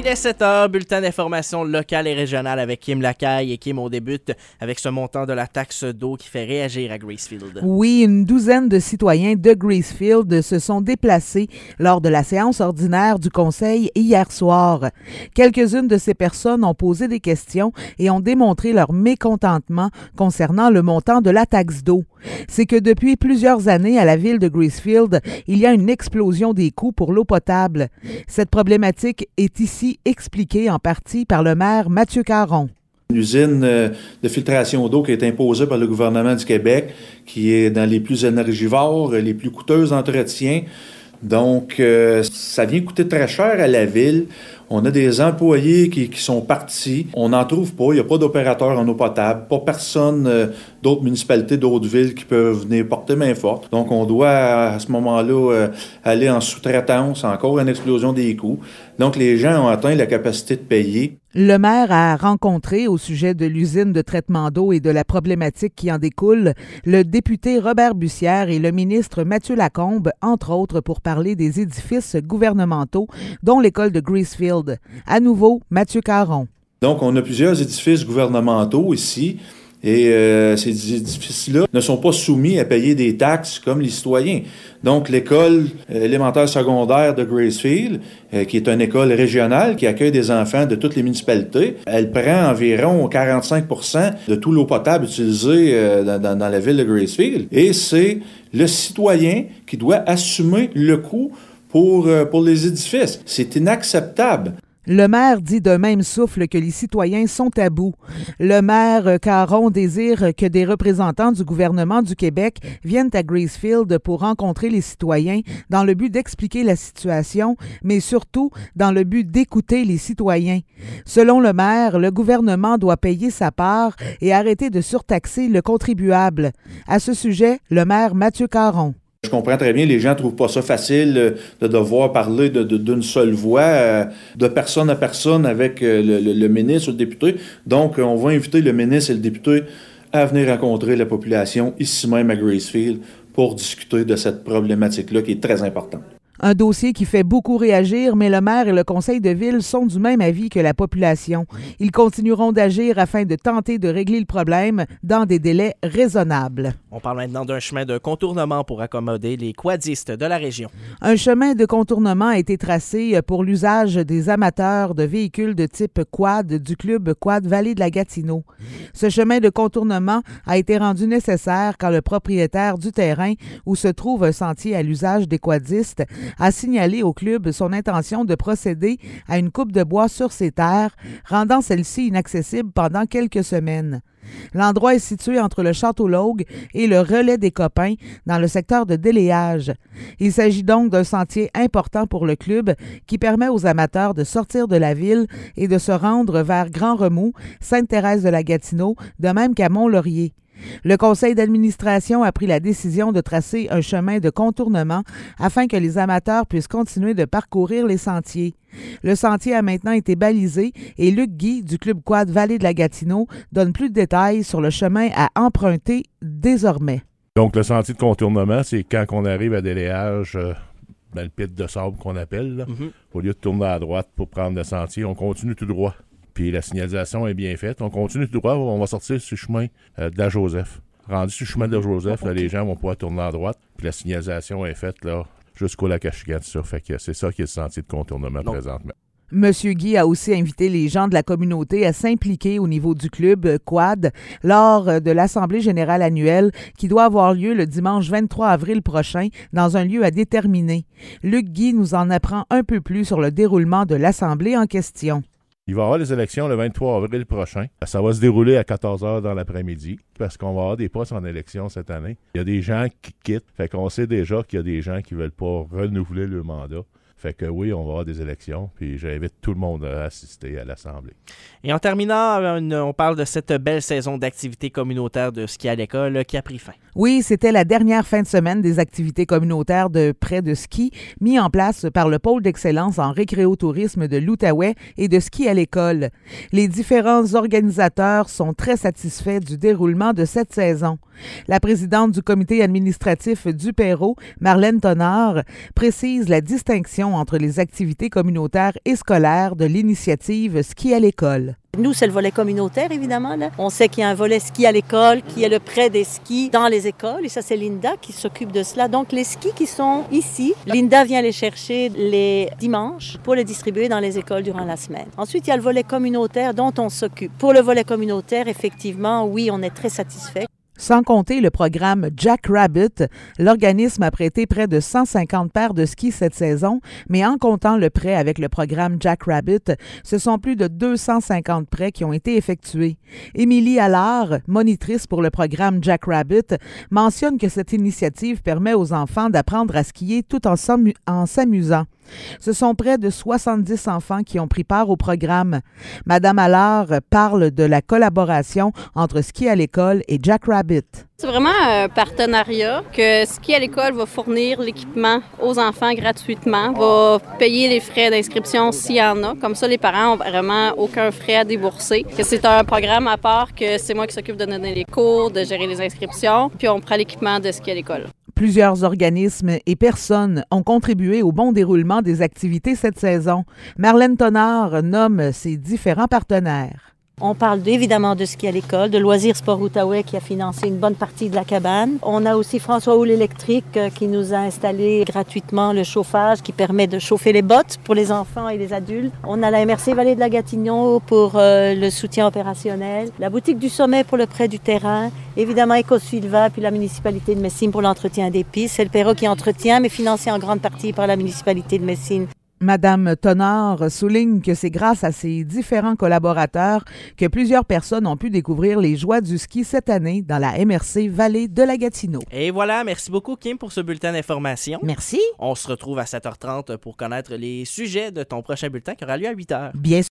Il est 7h, bulletin d'information locale et régionale avec Kim Lacaille. Et Kim, on débute avec ce montant de la taxe d'eau qui fait réagir à Gracefield. Oui, une douzaine de citoyens de Gracefield se sont déplacés lors de la séance ordinaire du Conseil hier soir. Quelques-unes de ces personnes ont posé des questions et ont démontré leur mécontentement concernant le montant de la taxe d'eau. C'est que depuis plusieurs années à la ville de Gracefield, il y a une explosion des coûts pour l'eau potable. Cette problématique est ici expliquée en partie par le maire Mathieu Caron. Une usine de filtration d'eau qui est imposée par le gouvernement du Québec, qui est dans les plus énergivores, les plus coûteuses d'entretien. Donc, ça vient coûter très cher à la ville. On a des employés qui sont partis. On n'en trouve pas. Il n'y a pas d'opérateurs en eau potable. Pas personne d'autres municipalités, d'autres villes qui peuvent venir porter main forte. Donc, on doit, à ce moment-là, aller en sous-traitance. Encore une explosion des coûts. Donc, les gens ont atteint la capacité de payer. Le maire a rencontré, au sujet de l'usine de traitement d'eau et de la problématique qui en découle, le député Robert Bussière et le ministre Mathieu Lacombe, entre autres pour parler des édifices gouvernementaux, dont l'école de Gracefield. À nouveau, Mathieu Caron. Donc, on a plusieurs édifices gouvernementaux ici. Et ces édifices-là ne sont pas soumis à payer des taxes comme les citoyens. Donc, l'école élémentaire secondaire de Gracefield, qui est une école régionale qui accueille des enfants de toutes les municipalités, elle prend environ 45% de tout l'eau potable utilisée dans la ville de Gracefield. Et c'est le citoyen qui doit assumer le coût pour les édifices. C'est inacceptable. Le maire dit d'un même souffle que les citoyens sont à bout. Le maire Caron désire que des représentants du gouvernement du Québec viennent à Gracefield pour rencontrer les citoyens dans le but d'expliquer la situation, mais surtout dans le but d'écouter les citoyens. Selon le maire, le gouvernement doit payer sa part et arrêter de surtaxer le contribuable. À ce sujet, le maire Mathieu Caron. Je comprends très bien, les gens ne trouvent pas ça facile de devoir parler d'une seule voix, de personne à personne avec le ministre ou le député. Donc, on va inviter le ministre et le député à venir rencontrer la population ici même à Gracefield pour discuter de cette problématique-là qui est très importante. Un dossier qui fait beaucoup réagir, mais le maire et le conseil de ville sont du même avis que la population. Ils continueront d'agir afin de tenter de régler le problème dans des délais raisonnables. On parle maintenant d'un chemin de contournement pour accommoder les quadistes de la région. Un chemin de contournement a été tracé pour l'usage des amateurs de véhicules de type quad du club Quad Vallée de la Gatineau. Ce chemin de contournement a été rendu nécessaire quand le propriétaire du terrain où se trouve un sentier à l'usage des quadistes a signalé au club son intention de procéder à une coupe de bois sur ses terres, rendant celle-ci inaccessible pendant quelques semaines. L'endroit est situé entre le Château Logue et le Relais des Copains dans le secteur de Déléage. Il s'agit donc d'un sentier important pour le club qui permet aux amateurs de sortir de la ville et de se rendre vers Grand-Remous, Sainte-Thérèse-de-la-Gatineau, de même qu'à Mont-Laurier. Le conseil d'administration a pris la décision de tracer un chemin de contournement afin que les amateurs puissent continuer de parcourir les sentiers. Le sentier a maintenant été balisé et Luc Guy du club Quad Vallée de la Gatineau donne plus de détails sur le chemin à emprunter désormais. Donc le sentier de contournement, c'est quand on arrive à Déléage, dans le pit de sable qu'on appelle, là, au lieu de tourner à droite pour prendre le sentier, on continue tout droit. Puis la signalisation est bien faite. On continue tout droit, on va sortir sur le chemin de la Joseph. Rendu sur le chemin de la Joseph, là, les gens vont pouvoir tourner à droite. Puis la signalisation est faite là jusqu'au lac Achigan. Fait que c'est ça qui est le sentier de contournement présentement. Monsieur Guy a aussi invité les gens de la communauté à s'impliquer au niveau du club Quad lors de l'Assemblée générale annuelle qui doit avoir lieu le dimanche 23 avril prochain dans un lieu à déterminer. Luc Guy nous en apprend un peu plus sur le déroulement de l'Assemblée en question. Il va y avoir les élections le 23 avril prochain. Ça va se dérouler à 14h dans l'après-midi parce qu'on va avoir des postes en élection cette année. Il y a des gens qui quittent. Fait qu'on sait déjà qu'il y a des gens qui ne veulent pas renouveler le mandat. Fait que oui, on va avoir des élections, puis j'invite tout le monde à assister à l'Assemblée. Et en terminant, on parle de cette belle saison d'activités communautaires de ski à l'école qui a pris fin. Oui, c'était la dernière fin de semaine des activités communautaires de prêt de ski mis en place par le pôle d'excellence en récréotourisme de l'Outaouais et de ski à l'école. Les différents organisateurs sont très satisfaits du déroulement de cette saison. La présidente du comité administratif du Perrot, Marlène Tonard, précise la distinction collaboration entre les activités communautaires et scolaires de l'initiative Ski à l'école. Nous, c'est le volet communautaire, évidemment. Là. On sait qu'il y a un volet ski à l'école, qui est le prêt des skis dans les écoles. Et ça, c'est Linda qui s'occupe de cela. Donc, les skis qui sont ici, Linda vient les chercher les dimanches pour les distribuer dans les écoles durant la semaine. Ensuite, il y a le volet communautaire dont on s'occupe. Pour le volet communautaire, effectivement, oui, on est très satisfait. Sans compter le programme Jack Rabbit, l'organisme a prêté près de 150 paires de skis cette saison, mais en comptant le prêt avec le programme Jack Rabbit, ce sont plus de 250 prêts qui ont été effectués. Émilie Allard, monitrice pour le programme Jack Rabbit, mentionne que cette initiative permet aux enfants d'apprendre à skier tout en s'amusant. Ce sont près de 70 enfants qui ont pris part au programme. Madame Allard parle de la collaboration entre Ski à l'école et Jack Rabbit. C'est vraiment un partenariat que Ski à l'école va fournir l'équipement aux enfants gratuitement, va payer les frais d'inscription s'il y en a. Comme ça, les parents n'ont vraiment aucun frais à débourser. C'est un programme à part que c'est moi qui s'occupe de donner les cours, de gérer les inscriptions, puis on prend l'équipement de Ski à l'école. Plusieurs organismes et personnes ont contribué au bon déroulement des activités cette saison. Marlène Tonard nomme ses différents partenaires. On parle évidemment de ski à l'école, de Loisirs Sport Outaouais qui a financé une bonne partie de la cabane. On a aussi François Houle Électrique qui nous a installé gratuitement le chauffage qui permet de chauffer les bottes pour les enfants et les adultes. On a la MRC Vallée de la Gatineau pour le soutien opérationnel, la boutique du Sommet pour le prêt du terrain, évidemment Ecosilva puis la municipalité de Messine pour l'entretien des pistes. C'est le Perrot qui entretient, mais financé en grande partie par la municipalité de Messine. Madame Tonard souligne que c'est grâce à ces différents collaborateurs que plusieurs personnes ont pu découvrir les joies du ski cette année dans la MRC Vallée de la Gatineau. Et voilà, merci beaucoup Kim pour ce bulletin d'information. Merci. On se retrouve à 7h30 pour connaître les sujets de ton prochain bulletin qui aura lieu à 8h. Bien